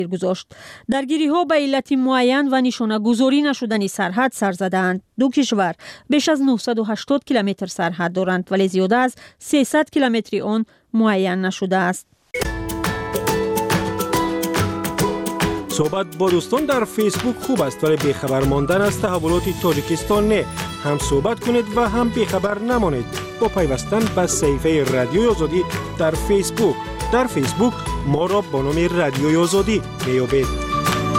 گذاشت. درگیری‌ها به علت معین و نشانه‌گذاری نشدنی سرحد سر زدند. دو کشور بیش از 980 کیلومتر سرحد دارند ولی زیاده از 300 کیلومتری آن معین نشده است. صحبت با دوستان در فیسبوک خوب است ولی بیخبر ماندن از تحولات تاجیکستان نه. هم صحبت کنید و هم بیخبر نمانید با پیوستن به صفحه رادیوی آزادی در فیسبوک. در فیسبوک ما را با نام رادیوی آزادی میابید.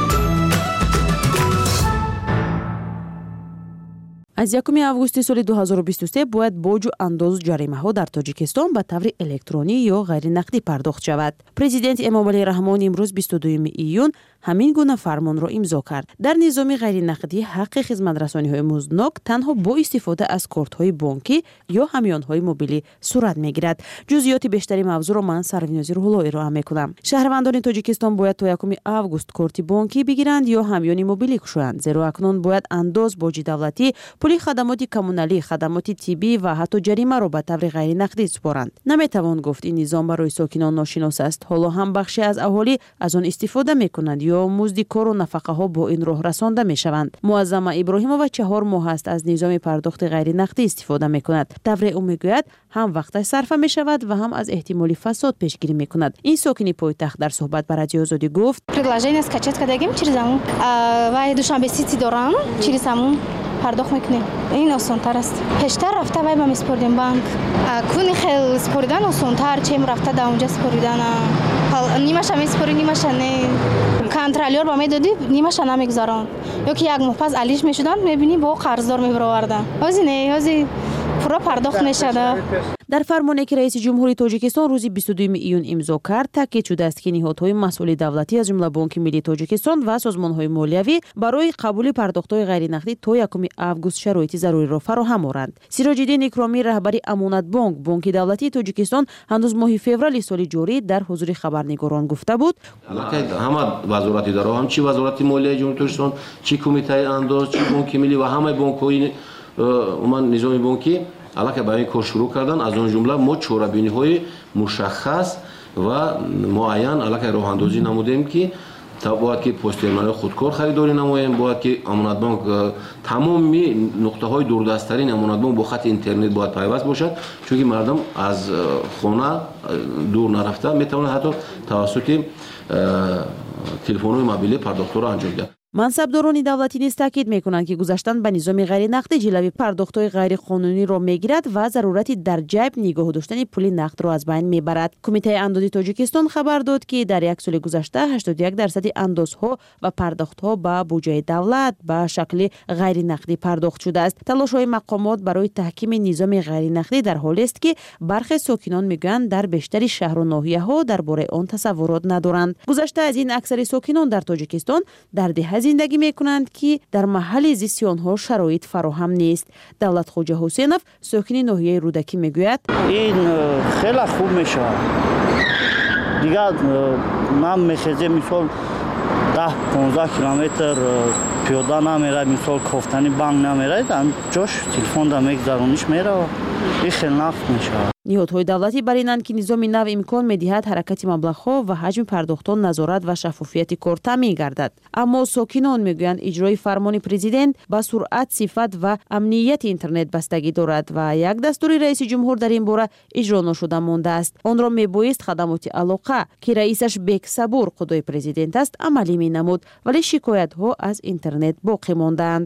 از 1 августи соли 2023 бояд боҷу андозу ҷаримаҳо дар Тоҷикистон ба таври электронӣ ё ғайринақдӣ пардохт шавад. Президенти Эмомалӣ Раҳмон имрӯз 22 июн ҳамин гуна фармонро имзо кард. Дар низоми ғайринақдӣ ҳаққи хизматрасониҳои музнок танҳо бо истифода аз кортҳои бонкӣ ё ҳамёнҳои мобилӣ сурат мегирад. ҷузъиёти бештари мавзӯъро ман Сарвинози Рӯҳулло ироа мекунам. Шаҳрвандони Тоҷикистон бояд то 1 август корти бонкӣ бигиранд ё ҳамёни мобилӣ кушоянд, зеро акнун бояд андоз, боҷи давлатӣ, пули хадамоти коммуналӣ, хадамоти тиббӣ ва ҳатто ҷаримаро ба таври ғайринақдӣ супоранд. Наметавон гуфт ин низом барои сокинон ношинос аст. ҳоло ҳам бахше аз аҳолӣ аз он истифода мекунанд ё музди кору нафақаҳо бо ин роҳ расонда мешаванд. Муаззама Иброҳимова 4 моҳ аст аз низоми пардохти ғайринақдӣ истифода мекунад. Тавре ӯ мегӯяд ҳам вақташ сарфа мешавад ва ҳам аз эҳтимоли фасод пешгирӣ мекунад. Ин сокини пойтахт дар суҳбат ба Радиои Озодӣ гуфт: предложение скачать кардагим через амун ва душанбе сити дорам через амун пардохт мекунем. ин осонтар аст. пештар рафта вай ба миспордем банк. куни хел споридан осонтар, чем рафта да онҷа споридан. нимаша миспори, нимаша не. контролёр ба медоди, нимаша намегзарон. ё ки як моҳ пас алиш мешудан, мебини бо қарздор мебаровардан. ҳозир не, ҳозир пура пардохт мешада. дар фармоне ки раиси ҷумҳури Тоҷикистон рӯзи 22 июн имзо кард, таъкид шудааст ки ниҳодҳои масъули давлатӣ аз ҷумла Бонки Миллии Тоҷикистон ва созмонҳои молиявӣ барои қабули пардохтҳои ғайринақдӣ то 1 август шароити заруриро фароҳам оранд. Сироҷиддин Икромӣ, раҳбари Амонатбонк, Бонки давлатии Тоҷикистон, ҳанӯз моҳи феврали соли ҷорӣ дар ҳузури хабарнигорон гуфта буд: ҳама вазорати даро, ҳам чи вазорати молияи ҷумҳури Тоҷикистон, чи кумитаи андоз, чи Бонки Миллӣ ва ҳамаи бонкҳои умуман низоми бонкӣ аллакай ба ин кор шурӯъ кардан. аз он ҷумла мо чорабиниҳои мушаххас ва муайян аллакай роҳандозӣ намудем ки бояд ки посттерминалҳои худкор харидорӣ намоем, бояд ки Амонатбонк тамоми нуқтаҳои дурдасттарини Амонатбонк бо хати интернет бояд пайваст бошад, чунки мардум аз хона дур нарафта метавонад ҳатто тавассути телефонҳои мобилӣ пардохтҳоро анҷом диҳад. мансабдорони давлатӣ низ таъкид мекунанд ки гузаштан ба низоми ғайринақдӣ ҷилави пардохтҳои ғайриқонуниро мегирад ва зарурати дар ҷайб нигоҳ доштани пули нақдро аз байн мебарад. Кумитаи андози Тоҷикистон хабар дод ки дар як соли гузашта 81% андозҳо ва пардохтҳо ба буҷаи давлат ба шакли ғайринақдӣ пардохт шудааст. талошҳои мақомот барои таҳкими низоми ғайринақдӣ дар ҳолест ки бархе сокинон мегӯянд дар бештари шаҳру ноҳияҳо дар бораи он тасаввурот надоранд. гузашта аз ин аксари сокинон дар Тоҷикистон дар деҳа зиндагӣ мекунанд ки дар маҳалли зисти онҳо шароит фароҳам нест. Давлатхоҷа Ҳусейнов, сокини ноҳияи Рӯдакӣ, мегӯяд: ин хеле хуб мешавад. дигар ман мехезем мисол 10-15 километр пиёда намерад, мисол кофтани банк намерад, ҷош телефонда мегзарониш меравад. ин хеле нафт мешавад. ниҳодҳои давлатӣ бар инанд ки низоми нав имкон медиҳад ҳаракати маблағҳо ва ҳаҷми пардохтҳо назорат ва шаффофияти кор таъмин гардад. аммо сокинон мегӯянд иҷрои фармони президент ба суръат, сифат ва амнияти интернет бастагӣ дорад ва як дастури раиси ҷумҳур дар ин бора иҷро ношуда мондааст. онро мебоист хадамоти алоқа ки раисаш Бек Сабур, қудои президент аст, амалӣ менамуд, вале шикоятҳо аз интернет боқӣ мондаанд.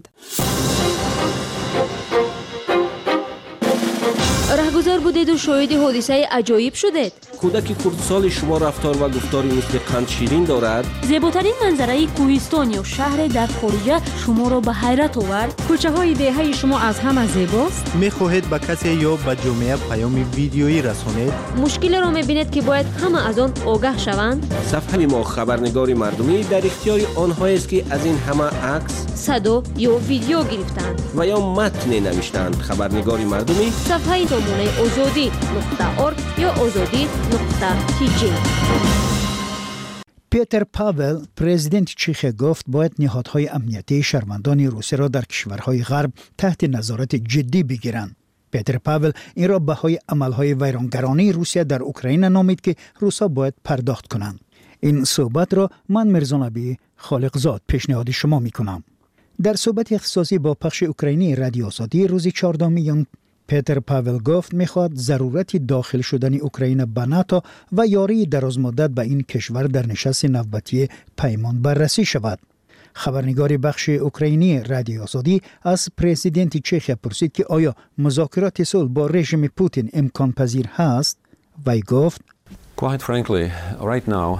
раҳгузар будеду шоҳиди ҳодисаи аҷоиб шудед. кӯдаки хурдсоли шумо рафтор ва гуфтори мисли қандширин дорад? зеботарин манзараи кӯҳистон ё шаҳре дар хориҷа шуморо ба ҳайрат овард? кӯчаҳои деҳаи шумо аз ҳама зебост? мехоҳед ба касе ё ба ҷомеа паёми видеоӣ расонед? мушкилеро мебинед ки бояд ҳама аз он огаҳ шаванд? сафҳаи мо хабарнигори мардумӣ дар ихтиёри онҳоест ки аз ин ҳама акс, садо ё видео гирифтанд ва ё матне навиштанд. хабарнигори мардумӣ сафҳаи сомонаи озодӣ.орг ё озодӣ.tg. Петр Павел, президенти Чехия, гуфт бояд ниҳодҳои амнияти шармандони Русияро дар кишварҳои ғарб таҳти назорати ҷиддӣ бигиранд. Петр Павел инро баҳои амалҳои вайронгаронии Русия дар Украина номид ки русҳо бояд пардохт кунанд. این صحبت را من مرزانبی خالقزاد پیشنهاد شما می کنم. در صحبت اختصاصی با پخش اوکراینی رادیو آزادی روز 14 میلیون پیتر پاول گفت میخواد ضرورت داخل شدن اوکراین به ناتو و یاری درازمدت به این کشور در نشست نوبتی پیمان بررسی شود. خبرنگار بخش اوکراینی رادیو آزادی از پرزیدنت چخیا پرسید که آیا مذاکرات صلح با رژیم پوتین امکان پذیر هست؟ وی گفت Quite frankly, right now,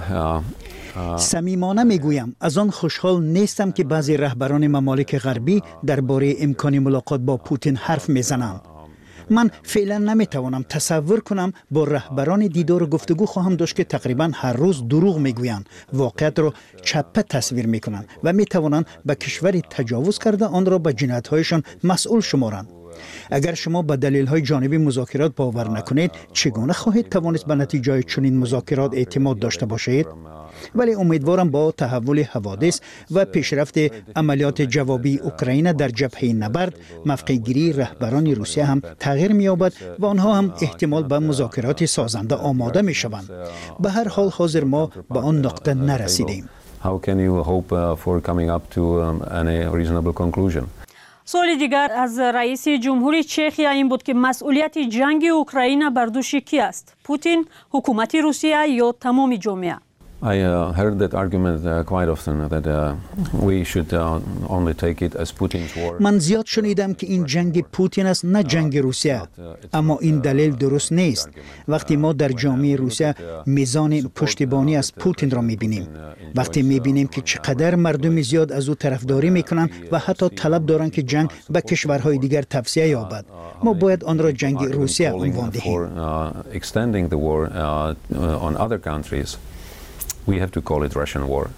صمیمانه میگویم از آن خوشحال نیستم که بعضی رهبران ممالک غربی درباره امکان ملاقات با پوتین حرف میزنند. من فعلا نمیتوانم تصور کنم با رهبران دیدار و گفتگو خواهم داشت که تقریبا هر روز دروغ میگویند، واقعیت را چپه تصویر میکنند و میتوانند به کشوری تجاوز کرده آن را به جنایت‌هایشان مسئول شمارند. اگر شما به دلیل‌های جانبی مذاکرات باور نکنید، چگونه خواهید توانست به نتیجه چنین مذاکرات اعتماد داشته باشید؟ ولی امیدوارم با تحول حوادث و پیشرفت عملیات جوابی اوکراین در جبهه نبرد، موقع‌گیری رهبران روسیه هم تغییر می‌یابد و آنها هم احتمال به مذاکرات سازنده آماده می‌شوند. به هر حال حاضر ما به آن نقطه نرسیدیم. how can you hope for coming up to any reasonable conclusion? سوال دیگر از رئیس جمهوری چخیا این بود که مسئولیت جنگ اوکراین بر دوش کی است؟ پوتین، حکومت روسیه یا تمام جامعه؟ I heard that argument quite often that we should only take it as Putin's war. من زیاد شنیدم که این جنگ پوتین است نه جنگ روسیه، اما این دلیل درست نیست. وقتی ما در جامعه روسیه میزان پشتیبانی از پوتین را میبینیم، وقتی میبینیم که چقدر مردم زیاد از او طرفداری میکنند و حتی طلب دارند که جنگ به کشورهای دیگر توسعه یابد، ما باید آن را جنگ روسیه عنوان دهیم. Extending the war on other countries. We have to call it Russian war.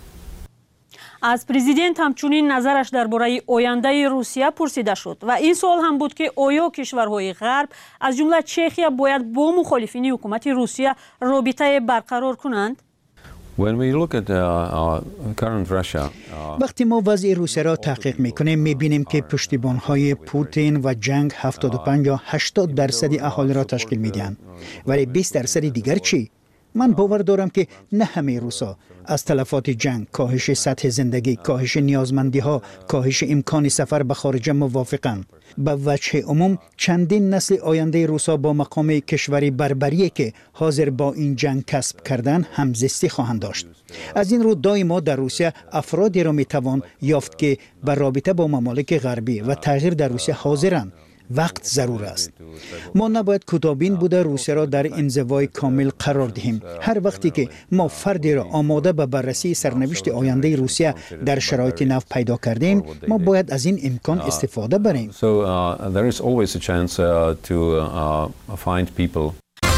از پرزیدنت همچنین نظرش درباره آینده روسیه پرسیده شد و این سوال هم بود که آیا کشورهای غرب از جمله چخیا باید با مخالفین حکومت روسیه رابطه برقرار کنند؟ When we look at current Russia, وقتی ما وضع روسیه را تحقیق میکنیم میبینیم که پشتیبانهای پوتین و جنگ 75 یا 80% اهالی را تشکیل میدهند. ولی 20% دیگر چی؟ من باور دارم که نه همه روسا از تلفات جنگ، کاهش سطح زندگی، کاهش نیازمندی ها، کاهش امکان سفر به خارج موافقند. به وجه عموم چندین نسل آینده روسا با مقام کشوری بربری که حاضر با این جنگ کسب کردن همزیستی خواهند داشت. از این رو دائما در روسیه افرادی را میتوان یافت که به رابطه با ممالک غربی و تغییر در روسیه حاضرند. وقت ضرور است. ما نباید کوتاه‌بین بوده روسیه را در انزوای کامل قرار دهیم. هر وقتی که ما فردی را آماده به بررسی سرنوشت آینده روسیه در شرایط نو پیدا کردیم، ما باید از این امکان استفاده بریم. So there is always a chance to find people.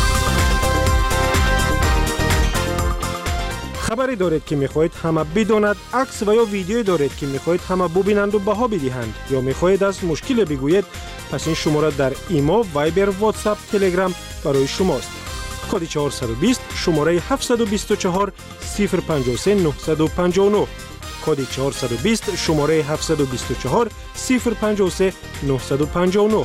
خبری دارید که میخواهید همه بداند، عکس و یا ویدیویی دارید که میخواهید همه ببینند و بها بدهند، یا میخواهید از مشکل بگویید، پس این شماره در ایما، وایبر، واتساپ، تلگرام برای شماست. کد 420 شماره 724 053 959. کد 420 شماره 724 053 959.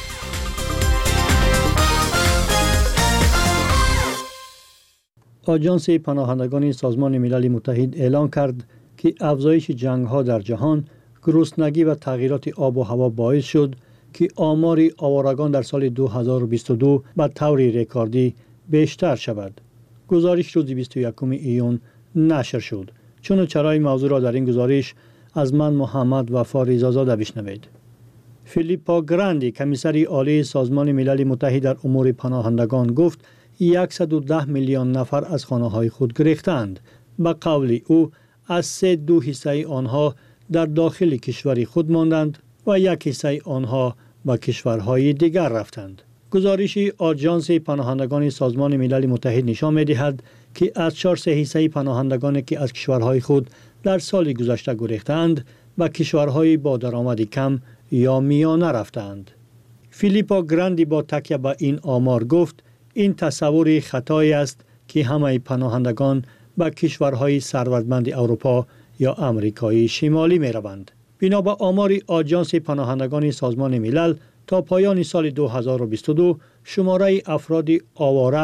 آژانس پناهندگان سازمان ملل متحد اعلام کرد که افزایش جنگ‌ها در جهان، گرسنگی و تغییرات آب و هوا باعث شد که آمار آوارگان در سال 2022 به طور رکوردی بیشتر شود. گزارش روز 21 ایون نشر شد. چون چرای موضوع را در این گزارش از من محمد وفا رضازاده بشنوید. فیلیپا گراندی، کمیسر عالی سازمان ملل متحد در امور پناهندگان گفت 110 میلیون نفر از خانه‌های خود گریختند. به قول او از 3.2% آنها در داخل کشور خود ماندند و 1% آنها به کشورهای دیگر رفتند. گزارش آژانس پناهندگان سازمان ملل متحد نشان می‌دهد که از 4% پناهندگانی که از کشورهای خود در سال گذشته گریختند به کشورهای با درآمد کم یا میانه رفتند. فیلیپا گراندی با تکیه به این آمار گفت این تصور خطایی است که همه پناهندگان به کشورهای ثروتمند اروپا یا امریکای شمالی می روند. بنا به آمار آژانس پناهندگان سازمان ملل تا پایان سال 2022 شماره افراد آواره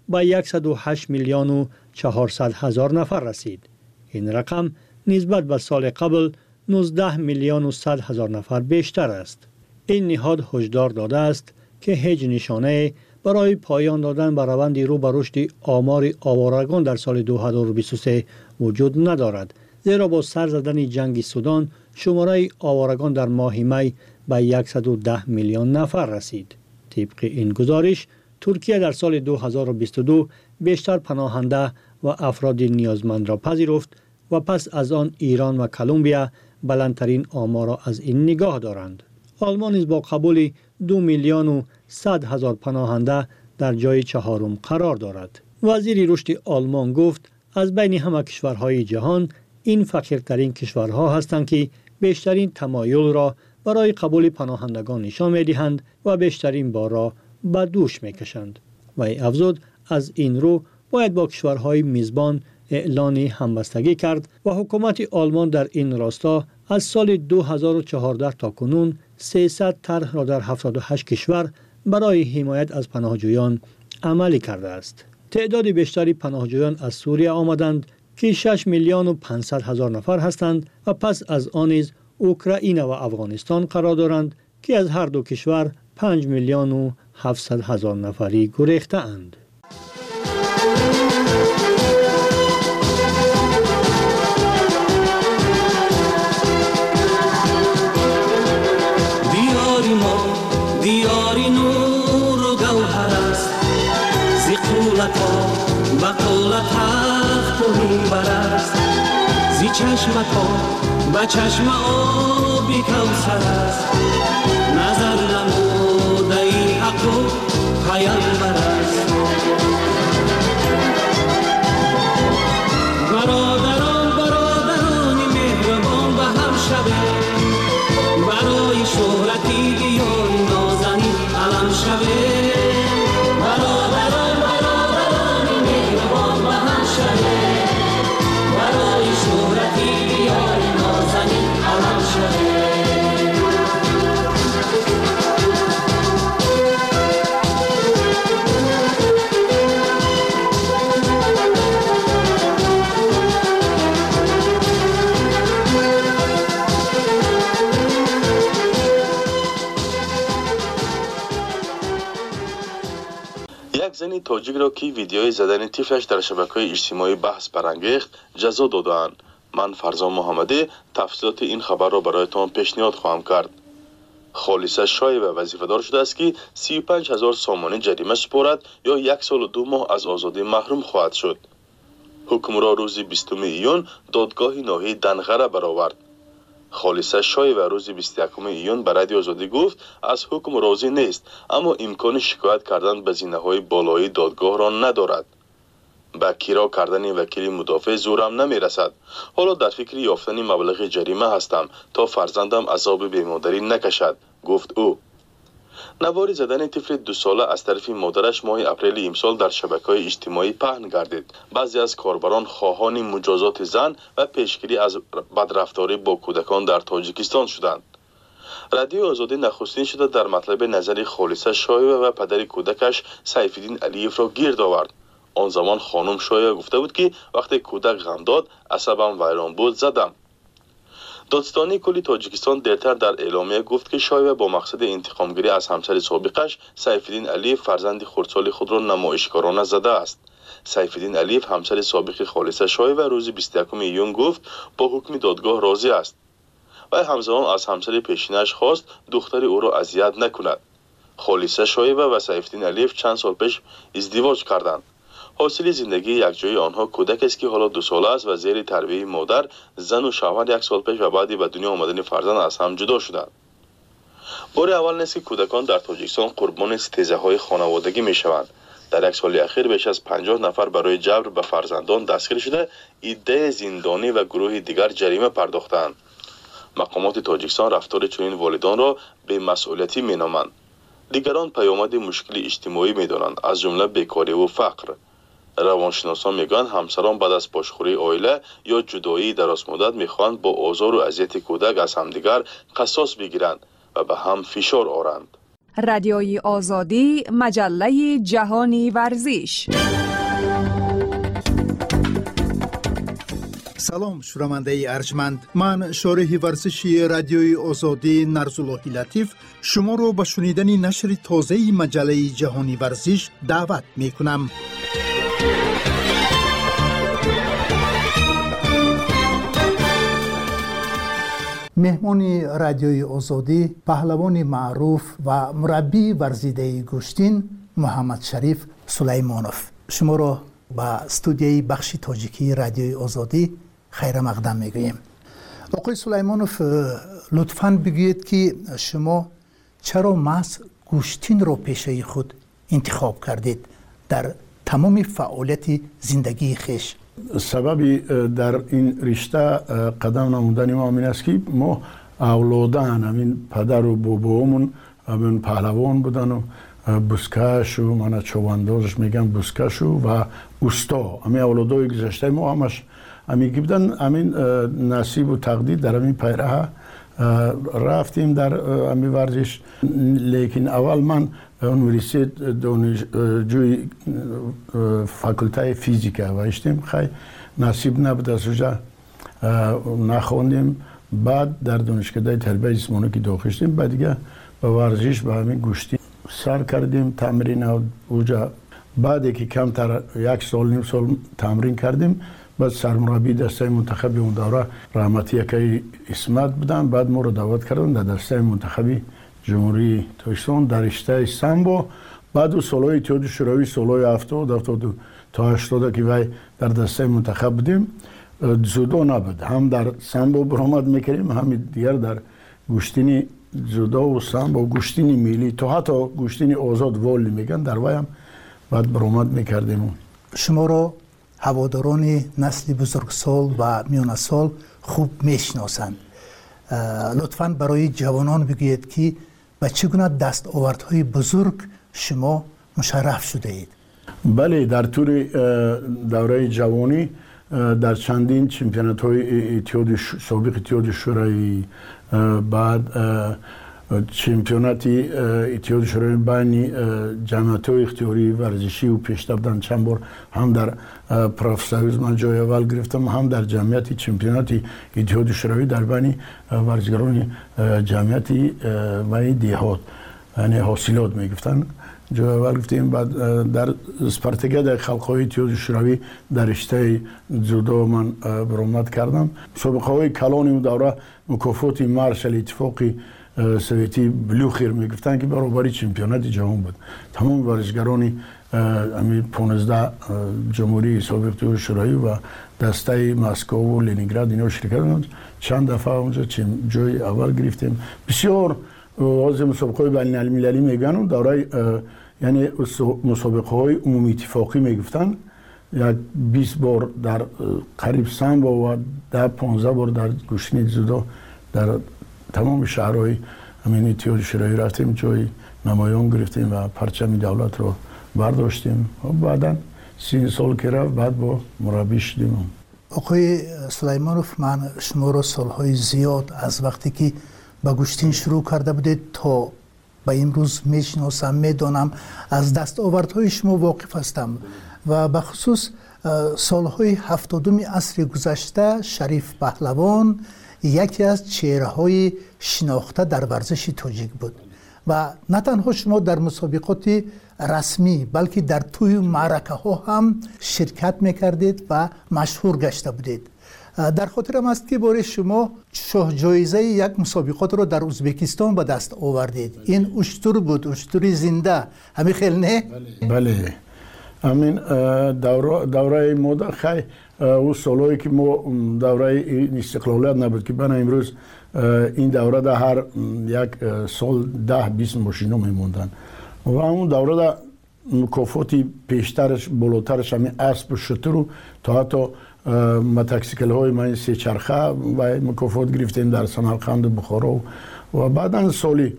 به 108 میلیون و 400 هزار نفر رسید. این رقم نسبت به سال قبل 19 میلیون و 100 هزار نفر بیشتر است. این نهاد هشدار داده است که هیچ نشانه برای پایان دادن به روند رو به رشد آمار آوارگان در سال 2023 وجود ندارد، زیرا با سر زدن جنگ سودان شماره آوارگان در ماه می به 110 میلیون نفر رسید. طبق این گزارش ترکیه در سال 2022 بیشتر پناهنده و افراد نیازمند را پذیرفت و پس از آن ایران و کلمبیا بلندترین آمار را از این نگاه دارند. آلمان نیز با قبول 2 میلیون و 100 هزار پناهنده در جای چهارم قرار دارد. وزیر رشد آلمان گفت از بین همه کشورهای جهان این فقیرترین کشورها هستند که بیشترین تمایل را برای قبول پناهندگان نشان می‌دهند و بیشترین بار را به دوش می‌کشند. و افزود از این رو باید با کشورهای میزبان اعلان همبستگی کرد و حکومت آلمان در این راستا از سال 2014 تا کنون 300 طرح را در 78 کشور برای حمایت از پناهجویان عملی کرده است. تعداد بیشتری پناهجویان از سوریه آمدند که 6 میلیون و 500 هزار نفر هستند و پس از آن نیز اوکراین و افغانستان قرار دارند که از هر دو کشور 5 میلیون و 700 هزار نفری گریخته اند. دیاری نور و گوهر است زی قولتا بقول تخت و منبر است زی چشمتا به چشم آبی کوثر است نظر نموده ای حق و پیامبر است برادران مهربان به هم شوید برای شهرتی بیان نازنین علم شوید برادران مهربان به هم شوید برای شهرتی بیان نازنین علم شوید. زنی تاجیک را که ویدیوی زدن طفلش در شبکه‌های اجتماعی بحث برانگیخت جزا دادند. من فرزان محمدی تفصیلات این خبر را برایتان پیشنهاد خواهم کرد. خالصه شایعه وظیفه‌دار شده است که 35,000 سامانه جریمه سپارد یا 1 سال و 2 ماه از آزادی محروم خواهد شد. حکم را روز 20 ایون دادگاه ناحیه دنغره برآورد. خالصه شایعه روز 21 ایون به رادیو آزادی گفت از حکم راضی نیست، اما امکان شکایت کردن به زینه‌های بالایی دادگاه را ندارد. با کیرا کردن وکیل مدافع زورم نمی رسد. حالا در فکر یافتن مبلغ جریمه هستم تا فرزندم عذاب بیمادری نکشد، گفت او. نواری زدن طفل 2 ساله از طرف مادرش ماه اپریل امسال در شبکه‌های اجتماعی پهن گردید. بعضی از کاربران خواهان مجازات زن و پیشگیری از بدرفتاری با کودکان در تاجیکستان شدند. رادیو آزادی نخستین شده در مطلب نظر خالصه شایعه و پدر کودکش سیفالدین علیف را گرد آورد. آن زمان خانم شایعه گفته بود که وقتی کودک غم داد عصبم ویران بود زدم. دادستانی کلی تاجیکستان دیرتر در اعلامیه گفت که شایعه با مقصد انتقامگیری از همسر سابقش سیفالدین علیف فرزند خردسال خود را نمایشکارانه زده است. سیفالدین علیف همسر سابق خالصه شایعه روز 21 ایون گفت با حکم دادگاه راضی است. و همزمان از همسر پیشینش خواست دختر او را اذیت نکند. خالصه شایعه و سیفالدین علیف چند سال پیش ازدواج کردند. حاصل زندگی یکجایی آنها کودک است که حالا 2 ساله است و زیر تربیت مادر، زن و شوهر 1 سال پیش و بعدی به دنیا آمدن فرزند از هم جدا شدند. بار اول نیست که کودکان در تاجیکستان قربان ستیزه‌های خانوادگی می‌شوند. در 1 سال اخیر بیش از 50 نفر برای جبر به فرزندان دستگیر شده، عده زندانی و گروه دیگر جریمه پرداختند. مقامات تاجیکستان رفتار چنین والدان را بی‌مسئولیتی می‌نامند. دیگران پیامد مشکل اجتماعی می‌دانند، از جمله بیکاری و فقر. روانشناسان میگن همسران بعد از پاشخوری عائله یا جدایی دراز مدت میخواهند با آزار و اذیت کودک از همدیگر قصاص بگیرند و به هم فشار آورند. رادیوی آزادی، مجله جهانی ورزش. سلام شنونده ارجمند، من شارح ورزشی رادیوی آزادی نرزاللهی لطیف شما رو به شنیدن نشر تازه مجله جهانی ورزش دعوت می کنم. مهمان رادیوی آزادی پهلوان معروف و مربی ورزیده گوشتین محمد شریف سلیمانوف شما را به استودیوی بخش تاجیکی رادیوی آزادی خیر مقدم میگوییم. آقای سلیمانوف لطفاً بگویید که شما چرا محض گوشتین را پیشه خود انتخاب کردید در تمام فعالیت زندگی خیش؟ سببی در این رشته قدم نمودن ما این است که ما اولادان همین پدر و بابامون همین پهلوان بودن و بزکش و من چواندازش میگم بزکش و اوستا همین اولادای گذشته ما همش همین بودن. همین نصیب و تقدیر در همین پیراه رفتیم در همین ورزش. لیکن اول من یونیورسیت دانشجوی فاکولته فیزیک وایشتیم، خیلی نصیب نبود از اونجا نخوندیم. بعد در دانشکده تربیت جسمانی که داخل شدیم، بعد دیگه به ورزش به همین گوشتی سر کردیم تمرین اونجا. بعد که کمتر یک سال نیم سال تمرین کردیم، بعد سرمربی دسته منتخبی اون دوره رحمتی یکی اسمت بودن. بعد ما رو دعوت کردن در دسته منتخبی جمهوری تاجیکستان در رشته سامبو. بعد و سالهای اتحاد شوروی سالهای 70 تا 80 که وای در دسته منتخب بودیم. جودو نبود، هم در سامبو برآمد میکردیم، هم دیگر در گوشتینی جودو و سامبو گوشتینی ملی تا حتی گوشتینی آزاد والی میگن در وای هم بعد برآمد میکردیم. شما رو هواداران نسل بزرگسال و میانه سال خوب میشناسند. لطفاً برای جوانان بگویید که به چگونه دستاوردهای بزرگ شما مشرف شده اید؟ بله، در طول دوره جوانی در چندین چمپیونات های سابق اتحاد شوروی، بعد چمپیوناتی اتحاد شوروی بین جمعیت های اختیاری ورزشی و پیشرفت بودن. چند بار هم در پروفسوریز من جای اول گرفتم، هم در جمعیت چمپیوناتی اتحاد شوروی در بین ورزشکاران جمعیتی و دیهات، یعنی حاصلات میگفتن، جای اول گرفتیم. بعد در اسپارتاکیاد خلق‌های اتحاد شوروی در رشته جودو من برآمد کردم. سابقه های کلان اون دوره مکافات مارشال اتفاقی سویتی بلوخیر میگفتن که برابری چمپیونات جهان بود. تمام ورزشکاران همین 15 جمهوری سابق اتحاد شوروی و دسته مسکو و لنینگراد اینا شرکت کردند. چند دفعه اونجا جای اول گرفتیم. بسیار از مسابقات بین المللی میگن دوره، یعنی مسابقه های عمومی اتفاقی میگفتن. یک 20 بار در قریب سامبو و 15 بار در گوشتین جودو در تمام شهرهای همین اتحاد شوروی رفتیم، جای نمایان گرفتیم و پرچم دولت رو برداشتیم. بعدا 3 سال که رفت بعد با مربی شدیم. آقای سلیمانوف، من شما رو سالهای زیاد از وقتی که با گوشتین شروع کرده بودید تا به امروز میشناسم، میدانم، از دستاوردهای شما واقف هستم و به خصوص سالهای 70 عصر گذشته شریف پهلوان یکی از چهره‌های شناخته در ورزش تاجیک بود و نه تنها شما در مسابقات رسمی بلکه در توی معرکه ها هم شرکت میکردید و مشهور گشته بودید. در خاطرم است که باره شما شاه جایزه یک مسابقات رو در ازبکستان به دست آوردید. این اشتر بود، اشتری زنده، همین خیلی نه؟ بله، همین دوره مدت خیلی او سالهایی که ما دوره استقلالیت نبود که بنا امروز این دوره در هر یک سال 10-20 ماشینا میموندن و اون دوره در مکافاتی پیشترش بالاترش همین اسب و شتر و تا حتی متکسیکل های من 3 چرخه و مکافات گرفتیم در سمرقند و بخارا و بعدا سالی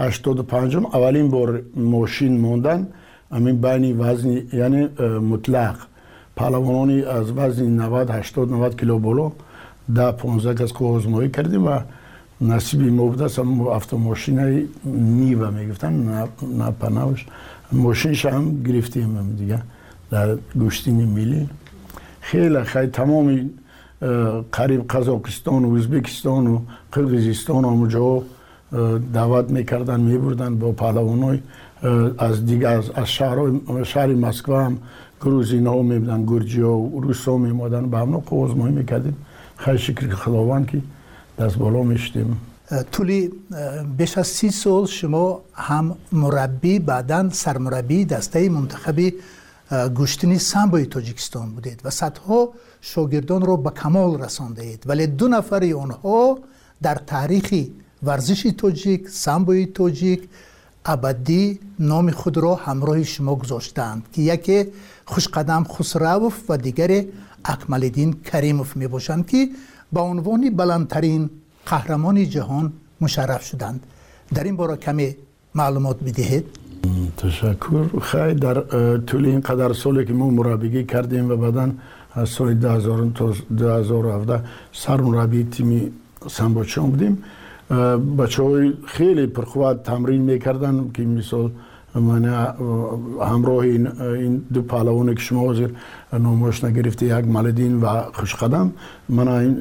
85 اولین بار ماشین موندن همین بین وزن یعنی مطلق پهلوانانی از وزن 90-80-90 کیلو بالا 10-15 گز آزمایی کردیم و نصیبی مبدس هم автомاشینای نیوه میگفتن نه پناهش ماشینش هم گرفتیم هم دیگه در گشتین ملی خیلی تمامی قریب قزاقستان و ازبکستان و قرقیزستان همونجا دعوت میکردن میبردن با پهلوانای از دیگه از شهر مسکو هم گروزین ها میبودن گرجی ها و روس ها میمادن به همون قوزمایی میکردیم خیلی شکر خداوند که دست بالا میشتیم. طولی بیش از 30 سال شما هم مربی بعداً سرمربی دسته منتخبی گشتنی سامبوی تاجیکستان بودید و صدها شاگردان رو به کمال رسانده اید ولی 2 نفر آنها در تاریخ ورزش تاجیک سامبوی تاجیک ابدی نام خود را همراه شما گذاشتند که یکی خوشقدم خسروف و دیگر اکمالدین کریموف می باشند که با عنوان بلندترین قهرمان جهان مشرف شدند. در این باره کمی معلومات بدهید. تشکر. خیلی در طول این قدر سالی که ما مربیگی کردیم و بعداً از سال 2000 تا 2017 سرمربی تیم سامبوچان بودیم. بچه‌های خیلی پرقوت تمرین میکردن که مثال من همراه این 2 پهلوانی که شما حاضر نامش نگرفته یک مالدین و خوشقدم من این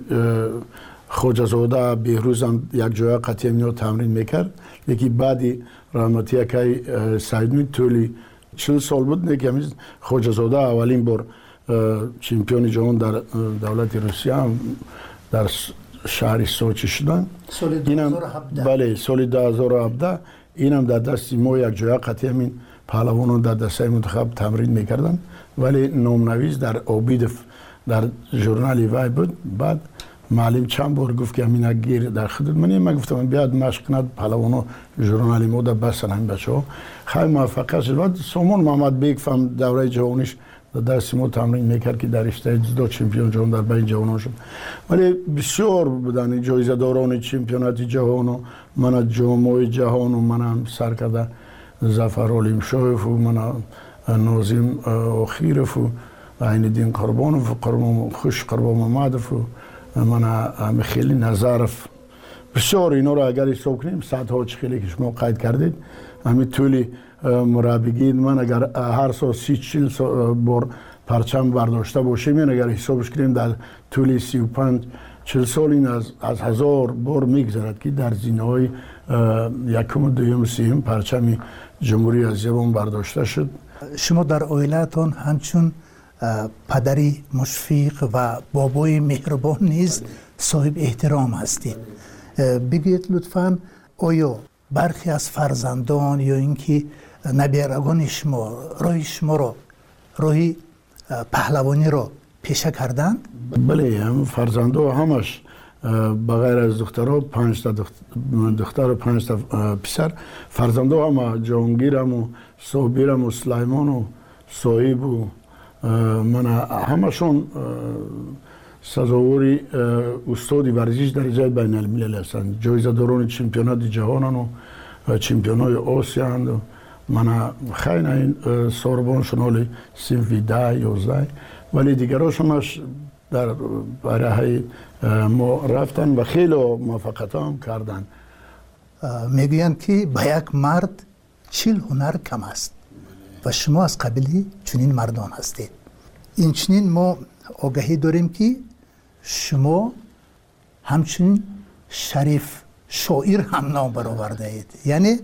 خوجزاده بهروز هم یک جای قطعی میاد تمرین میکرد یکی بعدی رحمتی که سعید طولی 40 سال بود نه که خوجزاده اولین بار چمپیون جهان در دولت روسیه هم در شهر سوچی شدن سال 2017 بله سال 2017 اینم در دست ما یک جای قطعی همین پهلوانان در دسته منتخب تمرین میکردن ولی نامنویس در آبیدف در ژورنال وای بود بعد معلم چند بار گفت که همین گیر در خدمت من گفتم بیاد مشق کند پهلوانا ژورنال ما در بسن همین بچه‌ها خیلی موفق شد بعد سامان محمد بیگ فهم دوره جهانیش دست ما تمرین میکرد که در رشته جودو چمپیون جهان در بین جوانان شد ولی بسیار بودن جایزه داران چمپیونات جهان و من جامعه جهان و من سر کرده ظفر علیم شایف و من نازم آخیرف و عین الدین قربانوف و خوش قربان محمدف و من خیلی نظرف بسیار اینا رو اگر حساب کنیم صدها خیلی که شما قید کردید همین طولی مربیگی من اگر هر سال 30-40 بار پرچم برداشته باشیم این اگر حسابش کنیم در طول 35-40 سال این از 1000 بار میگذرد که در زینه‌های یکم دوم سوم پرچم جمهوری اسلامی برداشته شد. شما در عائله‌تان همچون پدری مشفق و بابای مهربان نیز صاحب احترام هستید. بگید لطفاً آیا برخی از فرزندان یا اینکه نبیرگان شما را راهی پهلوانی را پیشه کردند؟ بله هم فرزندا همش بغیر از دخترها 5 تا دختر و 5 تا پسر فرزندا هم جهانگیرم و صابرم و سلیمان و صاحب و من همشون سزاواری استادی ورزش درجه بین الملل هستند جایزه داران چمپیونات جهانن و چمپیونای آسیا هستند و من خیلی این ساربان شنالی سنفی 10-11 ولی دیگراشونش در برای ما رفتن و خیلی موفقیت هم کردن. میگویند که به یک مرد 40 هنر کم است و شما از قبیلی چنین مردان هستید. این چنین ما آگاهی داریم که شما همچنین شریف شاعر هم نام برآورده اید. یعنی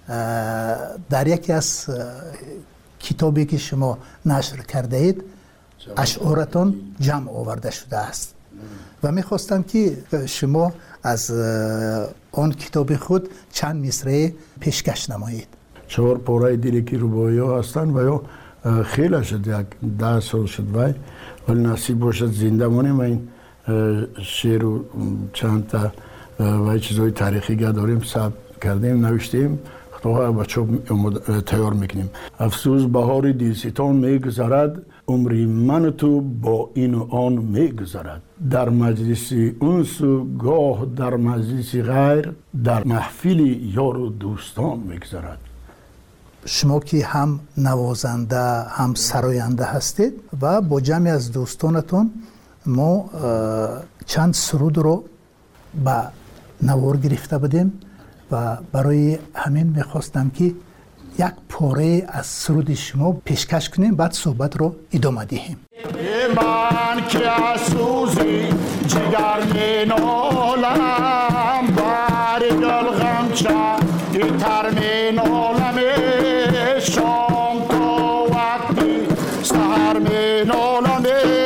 در یکی از کتابی که شما نشر کرده اید اشعارتان جمع آورده شده است و میخواستم که شما از آن کتاب خود چند مصرع پیشکش نمایید. 4 پاره دیلکی رباعی ها هستند و یا خیلی شد یک 10 سال شد ولی نصیب باشد زنده مانیم و این شعر و چند تا و چیزهای تاریخی داریم ثبت کردیم نوشتیم خطاها بچه تیار میکنیم. افسوس بهار دلستان میگذرد عمری من و تو با این و آن میگذرد در مجلس انس و گاه در مجلس غیر در محفل یار و دوستان میگذرد. شما که هم نوازنده هم سراینده هستید و با جمعی از دوستانتون ما چند سرود رو به نوار گرفته بودیم و برای همین میخواستم که یک پاره از سرود شما پیشکش کنیم، بعد صحبت رو ادامه دهیم. من که از سوزی جگر می نالم، بر دل غمچه تر می نالم، شام تا وقتی سهر می نالم،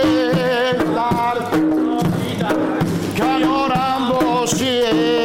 کنارم باشی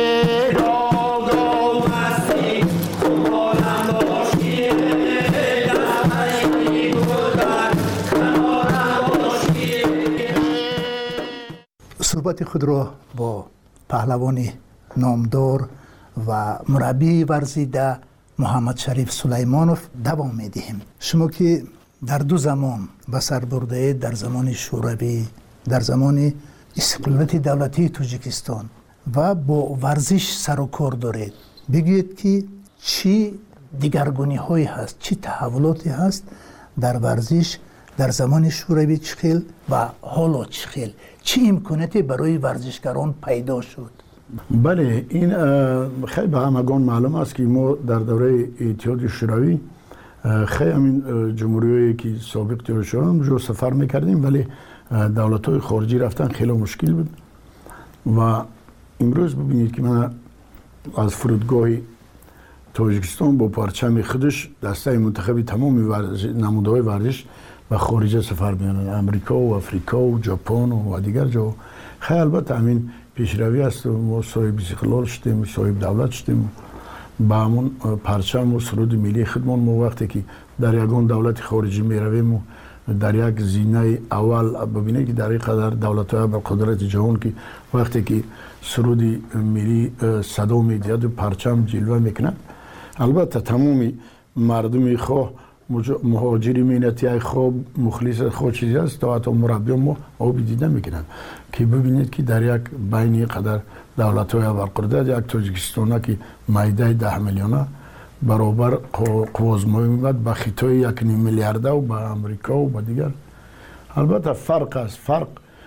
صحبت خود را با پهلوان نامدار و مربی ورزیده محمد شریف سلیمانوف دوام میدهیم. شما که در دو زمان به سر برده، در زمان شوروی، در زمان استقلالیت دولتی تاجیکستان و با ورزش سر و کار دارید، بگید که چی دیگرگونی هایی هست، چی تحولاتی هست در ورزش در زمان شوروی چخیل و حالا چخیل، چی امکاناتی برای ورزشکاران پیدا شد؟ بله، این خیلی به همگان معلوم است که ما در دوره اتحاد شوروی خیلی همین جمهوریایی که سابق تیر شدن جو سفر میکردیم، ولی دولت‌های خارجی رفتن خیلی مشکل بود و امروز ببینید که من از فرودگاه تاجیکستان با پرچم خودش دسته منتخبی تمام نمودهای ورزش و خارج سفر می‌کنند، امریکا و افریقا و ژاپن و دیگر جا. خیلی البته همین پیشروی است و ما صاحب استقلال شدیم، صاحب دولت شدیم، با همون پرچم و سرود ملی خودمان. ما وقتی که در یگان دولت خارجی میرویم در یک زینه اول ببینید که در این قدر دولت‌های با قدرت جهان که وقتی که سرود ملی صدا می‌دهد و پرچم جلوه میکنند، البته تمامی مردم خواه مهاجری مینتی خواه مخلص خود چیزی است تا حتی مربی ما آبی دیده میکنند که ببینید که در یک بین قدر دولت‌های برقدرت یک تاجیکستان که معده 10 میلیونه برابر قوازمایی میبود با خطای 1.5 میلیارده و با امریکا و با دیگر. البته فرق است، فرق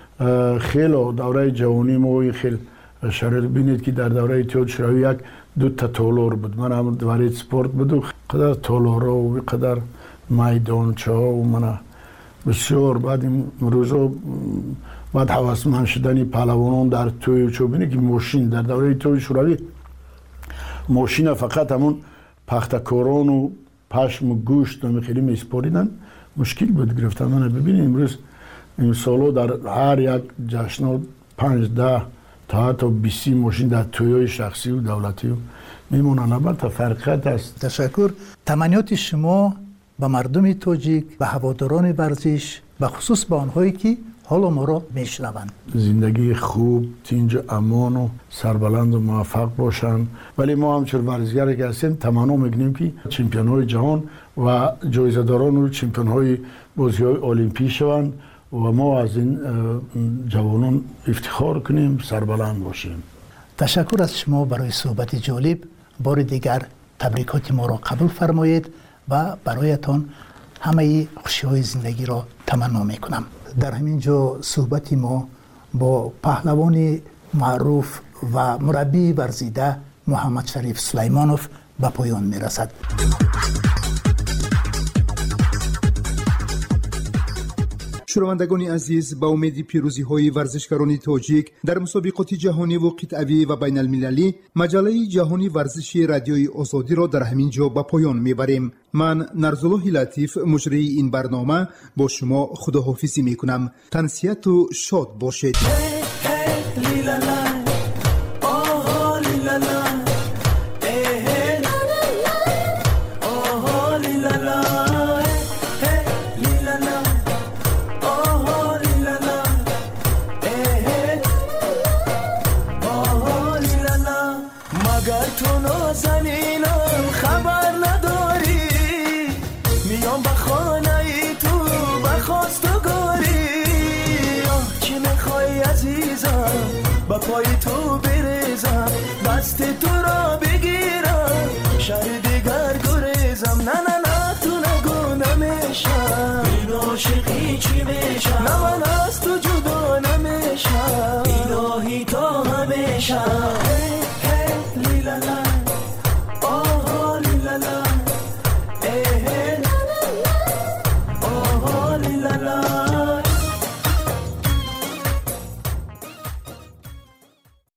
خیلی دوره جوانی ما خیلی شرایط بینید که در دوره اتحاد شوروی یک دو تا تالار بود، من هم دوره سپورت بود و قدر تالارا و قدر میدانچه ها و من بسیار بعد این روزا بعد حواسمند شدنی پهلوانان در توی چو بینید که ماشین در دوره اتحاد شوروی ماشین فقط همون پختکاران و پشم و گوشت و خیلی میسپاریدن، مشکل بود گرفتن. من ببینید امروز این سالو در هر یک جشن 5-10 تا حتی 20 ماشین در تویای شخصی و دولتی و میمونن. البته فرقیت است. تشکر. تمنیات شما به مردم تاجیک، به هواداران ورزش، به خصوص به آنهایی که حالا ما را میشنوند، زندگی خوب، تینج امان و سربلند و موفق باشند. ولی ما همچون ورزشگر که هستیم تمنا میکنیم که چمپیون های جهان و جایزه داران و چمپیون های بازی های المپی شوند و ما از این جوانان افتخار کنیم، سربلند باشیم. تشکر از شما برای صحبت جالب. بار دیگر تبریکات ما را قبول فرمایید و برایتان همه خوشی های زندگی را تمنا میکنم. در همین جا صحبت ما با پهلوان معروف و مربی ورزیده محمد شریف سلیمانوف به پایان میرسد. شنوندگان عزیز، با امید پیروزی های ورزشکاران تاجیک در مسابقات جهانی و قطعی و بین المللی، مجله جهانی ورزشی رادیوی آزادی را در همین جا به پایان میبریم. من نرزالله لطیف مجری این برنامه با شما خداحافظی میکنم. تنسیت و شاد باشید. با پای تو بریزم، دست تو را بگیرم، شهر دیگر گریزم. نه نه نه تو نگو نمیشم، این عاشقی چی میشم، نه من از تو جدا نمیشم، الهی تا همیشم.